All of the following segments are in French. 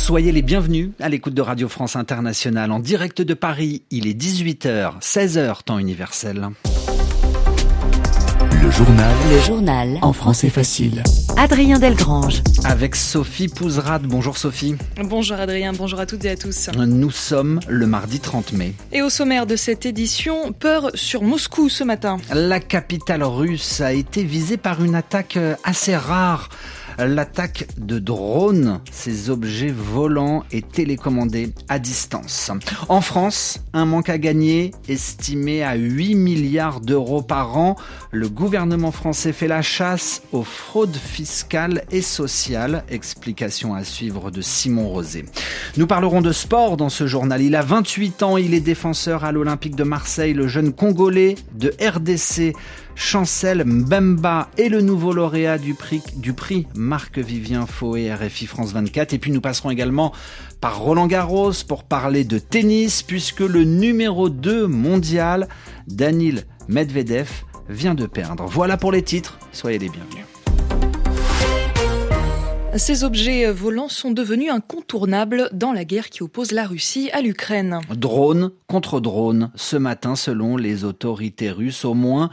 Soyez les bienvenus à l'écoute de Radio France Internationale en direct de Paris. Il est 18h, 16h temps universel. Le journal en français facile. Adrien Delgrange. Avec Sophie Pouzrade. Bonjour Sophie. Bonjour Adrien, bonjour à toutes et à tous. Nous sommes le mardi 30 mai. Et au sommaire de cette édition, peur sur Moscou ce matin. La capitale russe a été visée par une attaque assez rare. L'attaque de drones, ces objets volants et télécommandés à distance. En France, un manque à gagner estimé à 8 milliards d'euros par an. Le gouvernement français fait la chasse aux fraudes fiscales et sociales. Explication à suivre de Simon Rosé. Nous parlerons de sport dans ce journal. Il a 28 ans, il est défenseur à l'Olympique de Marseille. Le jeune Congolais de RDC, Chancel Mbemba, est le nouveau lauréat du prix Marc-Vivien Foé RFI France 24. Et puis nous passerons également par Roland Garros pour parler de tennis, puisque le numéro 2 mondial, Daniil Medvedev, vient de perdre. Voilà pour les titres, soyez les bienvenus. Ces objets volants sont devenus incontournables dans la guerre qui oppose la Russie à l'Ukraine. Drone contre drone. Ce matin, selon les autorités russes, au moins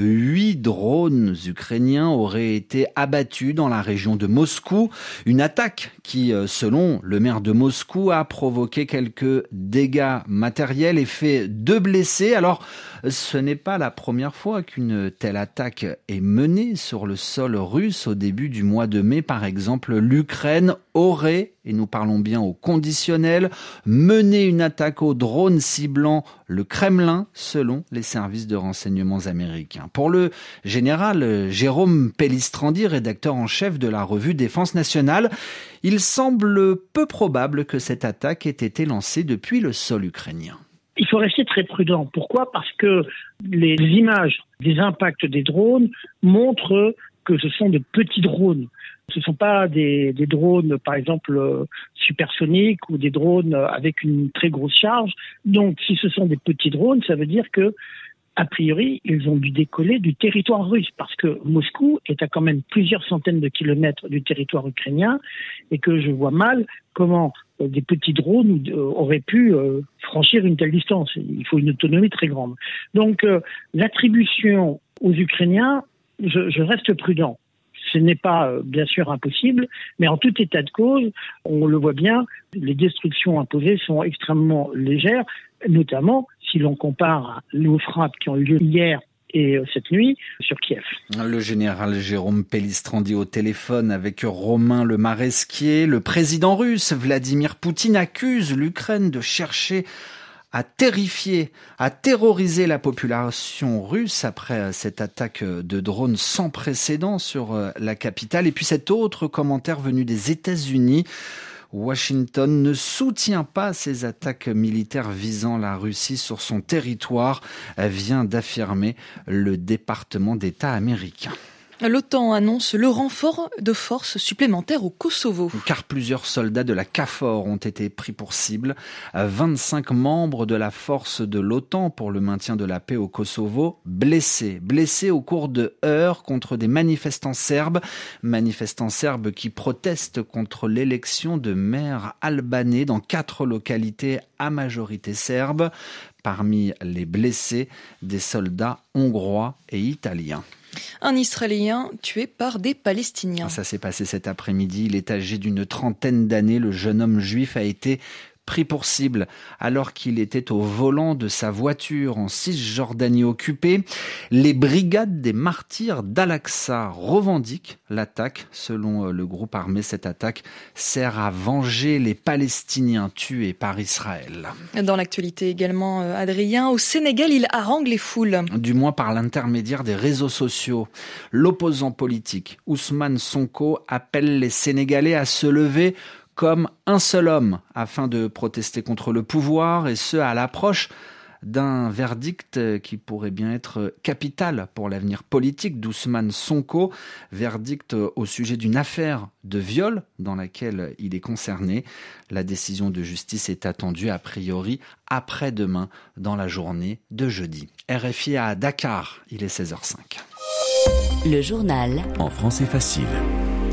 8 drones ukrainiens auraient été abattus dans la région de Moscou. Une attaque qui, selon le maire de Moscou, a provoqué quelques dégâts matériels et fait 2 blessés. Alors, ce n'est pas la première fois qu'une telle attaque est menée sur le sol russe. Au début du mois de mai, par exemple, l'Ukraine aurait, et nous parlons bien au conditionnel, mené une attaque au drone ciblant le Kremlin, selon les services de renseignements américains. Pour le général Jérôme Pellistrandi, rédacteur en chef de la revue Défense nationale, il semble peu probable que cette attaque ait été lancée depuis le sol ukrainien. Il faut rester très prudent. Pourquoi ? Parce que les images des impacts des drones montrent que ce sont de petits drones. Ce ne sont pas des drones, par exemple, supersoniques ou des drones avec une très grosse charge. Donc, si ce sont des petits drones, ça veut dire que, a priori, ils ont dû décoller du territoire russe, parce que Moscou est à quand même plusieurs centaines de kilomètres du territoire ukrainien, et que je vois mal comment des petits drones auraient pu franchir une telle distance. Il faut une autonomie très grande. Donc, l'attribution aux Ukrainiens, je reste prudent. Ce n'est pas, bien sûr, impossible, mais en tout état de cause, on le voit bien, les destructions imposées sont extrêmement légères, notamment si l'on compare aux frappes qui ont eu lieu hier et cette nuit sur Kiev. Le général Jérôme Pellistrandi au téléphone avec Romain Le Maresquier. Le président russe Vladimir Poutine accuse l'Ukraine de chercher à terrifier, à terroriser la population russe après cette attaque de drone sans précédent sur la capitale. Et puis cet autre commentaire venu des États-Unis. Washington ne soutient pas ces attaques militaires visant la Russie sur son territoire, vient d'affirmer le département d'État américain. L'OTAN annonce le renfort de forces supplémentaires au Kosovo. Car plusieurs soldats de la KFOR ont été pris pour cible. 25 membres de la force de l'OTAN pour le maintien de la paix au Kosovo blessés au cours de heurts contre des manifestants serbes qui protestent contre l'élection de maires albanais dans 4 localités à majorité serbe. Parmi les blessés, des soldats hongrois et italiens. Un Israélien tué par des Palestiniens. Ça s'est passé cet après-midi. Il est âgé d'une trentaine d'années. Le jeune homme juif a été pris pour cible alors qu'il était au volant de sa voiture en Cisjordanie occupée. Les brigades des martyrs d'Al-Aqsa revendiquent l'attaque. Selon le groupe armé, cette attaque sert à venger les Palestiniens tués par Israël. Dans l'actualité également, Adrien, au Sénégal, il harangue les foules. Du moins par l'intermédiaire des réseaux sociaux. L'opposant politique Ousmane Sonko appelle les Sénégalais à se lever comme un seul homme afin de protester contre le pouvoir, et ce à l'approche d'un verdict qui pourrait bien être capital pour l'avenir politique d'Ousmane Sonko, verdict au sujet d'une affaire de viol dans laquelle il est concerné. La décision de justice est attendue a priori après-demain dans la journée de jeudi. RFI à Dakar, il est 16h05. Le journal en français facile.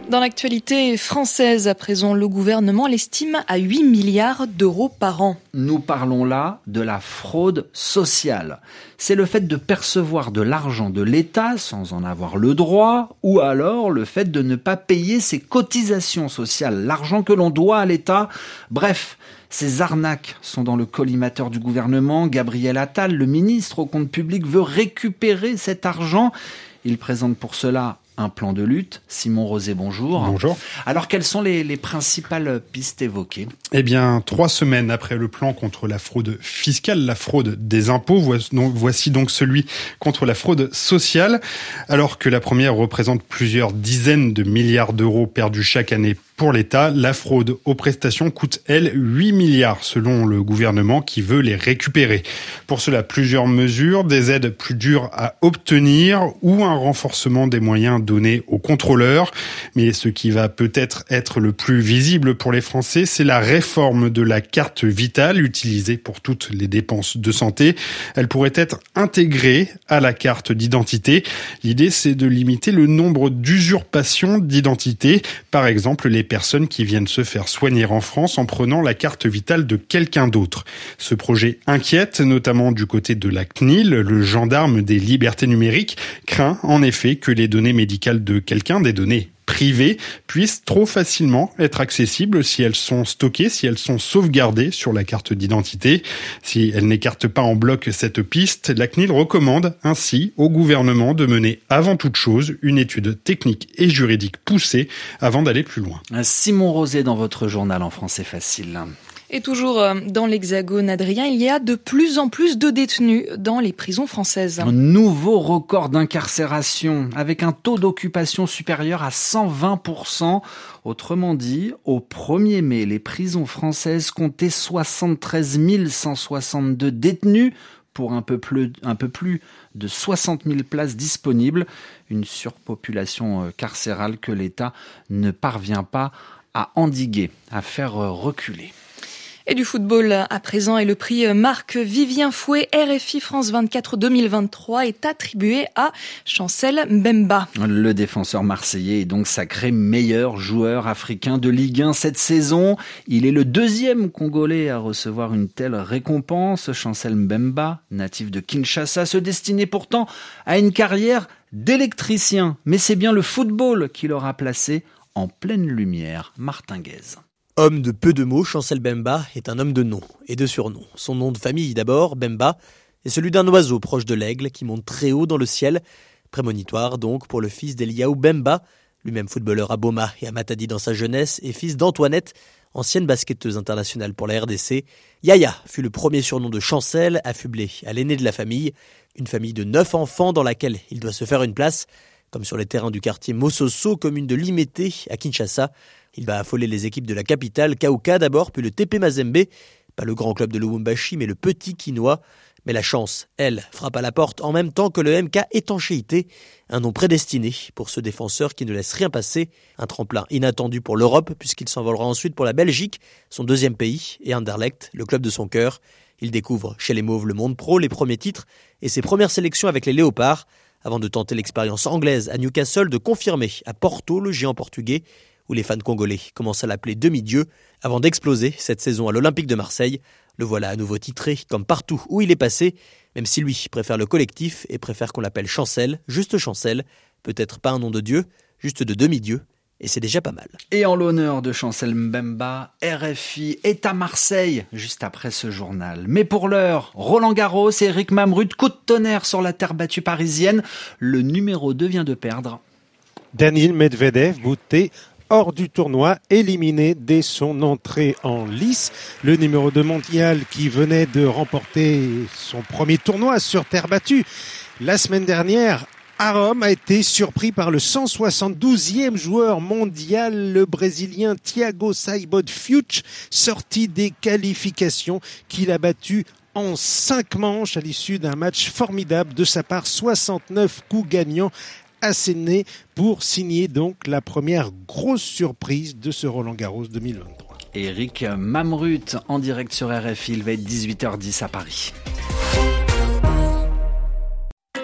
Dans l'actualité française, à présent, le gouvernement l'estime à 8 milliards d'euros par an. Nous parlons là de la fraude sociale. C'est le fait de percevoir de l'argent de l'État sans en avoir le droit, ou alors le fait de ne pas payer ses cotisations sociales, l'argent que l'on doit à l'État. Bref, ces arnaques sont dans le collimateur du gouvernement. Gabriel Attal, le ministre au compte public, veut récupérer cet argent. Il présente pour cela un plan de lutte. Simon Rosé, bonjour. Bonjour. Alors, quelles sont les principales pistes évoquées ? Eh bien, 3 semaines après le plan contre la fraude fiscale, la fraude des impôts, voici donc celui contre la fraude sociale. Alors que la première représente plusieurs dizaines de milliards d'euros perdus chaque année pour l'État, la fraude aux prestations coûte, elle, 8 milliards selon le gouvernement qui veut les récupérer. Pour cela, plusieurs mesures, des aides plus dures à obtenir ou un renforcement des moyens donnés aux contrôleurs. Mais ce qui va peut-être être le plus visible pour les Français, c'est la réforme de la carte vitale utilisée pour toutes les dépenses de santé. Elle pourrait être intégrée à la carte d'identité. L'idée, c'est de limiter le nombre d'usurpations d'identité. Par exemple, les personnes qui viennent se faire soigner en France en prenant la carte vitale de quelqu'un d'autre. Ce projet inquiète, notamment du côté de la CNIL, le gendarme des libertés numériques, craint en effet que les données médicales de quelqu'un, des données privées, puissent trop facilement être accessibles si elles sont stockées, si elles sont sauvegardées sur la carte d'identité. Si elle n'écarte pas en bloc cette piste, la CNIL recommande ainsi au gouvernement de mener avant toute chose une étude technique et juridique poussée avant d'aller plus loin. Simon Rosé dans votre journal En français facile. Et toujours dans l'Hexagone, Adrien, il y a de plus en plus de détenus dans les prisons françaises. Un nouveau record d'incarcération avec un taux d'occupation supérieur à 120%. Autrement dit, au 1er mai, les prisons françaises comptaient 73 162 détenus pour un peu plus de 60 000 places disponibles. Une surpopulation carcérale que l'État ne parvient pas à endiguer, à faire reculer. Et du football à présent, et le prix Marc-Vivien Fouet RFI France 24 2023 est attribué à Chancel Mbemba. Le défenseur marseillais est donc sacré meilleur joueur africain de Ligue 1 cette saison. Il est le 2e Congolais à recevoir une telle récompense. Chancel Mbemba, natif de Kinshasa, se destinait pourtant à une carrière d'électricien. Mais c'est bien le football qui l'aura placé en pleine lumière. Martin Guez. Homme de peu de mots, Chancel Mbemba est un homme de nom et de surnom. Son nom de famille d'abord, Mbemba, est celui d'un oiseau proche de l'aigle qui monte très haut dans le ciel. Prémonitoire donc pour le fils d'Eliaou Mbemba, lui-même footballeur à Boma et à Matadi dans sa jeunesse et fils d'Antoinette, ancienne basketteuse internationale pour la RDC. Yaya fut le premier surnom de Chancel, affublé à l'aîné de la famille. Une famille de 9 enfants dans laquelle il doit se faire une place. Comme sur les terrains du quartier Mososo, commune de Limete à Kinshasa. Il va affoler les équipes de la capitale, Kauka d'abord, puis le TP Mazembe. Pas le grand club de Lubumbashi, mais le petit Quinois. Mais la chance, elle, frappe à la porte en même temps que le MK Étanchéité. Un nom prédestiné pour ce défenseur qui ne laisse rien passer. Un tremplin inattendu pour l'Europe, puisqu'il s'envolera ensuite pour la Belgique, son 2e pays, et Anderlecht, le club de son cœur. Il découvre chez les Mauves le monde pro, les premiers titres, et ses premières sélections avec les Léopards. Avant de tenter l'expérience anglaise à Newcastle, de confirmer à Porto le géant portugais, où les fans congolais commencent à l'appeler demi-dieu, avant d'exploser cette saison à l'Olympique de Marseille. Le voilà à nouveau titré, comme partout où il est passé, même si lui préfère le collectif et préfère qu'on l'appelle Chancel, juste Chancel, peut-être pas un nom de dieu, juste de demi-dieu, et c'est déjà pas mal. Et en l'honneur de Chancel Mbemba, RFI est à Marseille, juste après ce journal. Mais pour l'heure, Roland Garros et Eric Mamrut, coup de tonnerre sur la terre battue parisienne. Le numéro 2 vient de perdre. Daniil Medvedev, bouté hors du tournoi, éliminé dès son entrée en lice. Le numéro 2 mondial qui venait de remporter son premier tournoi sur terre battue la semaine dernière à Rome a été surpris par le 172e joueur mondial, le Brésilien Thiago Seybold Fuchs, sorti des qualifications, qu'il a battu en 5 manches à l'issue d'un match formidable de sa part, 69 coups gagnants assénés pour signer donc la première grosse surprise de ce Roland Garros 2023. Eric Mamrut en direct sur RFI, il va être 18h10 à Paris.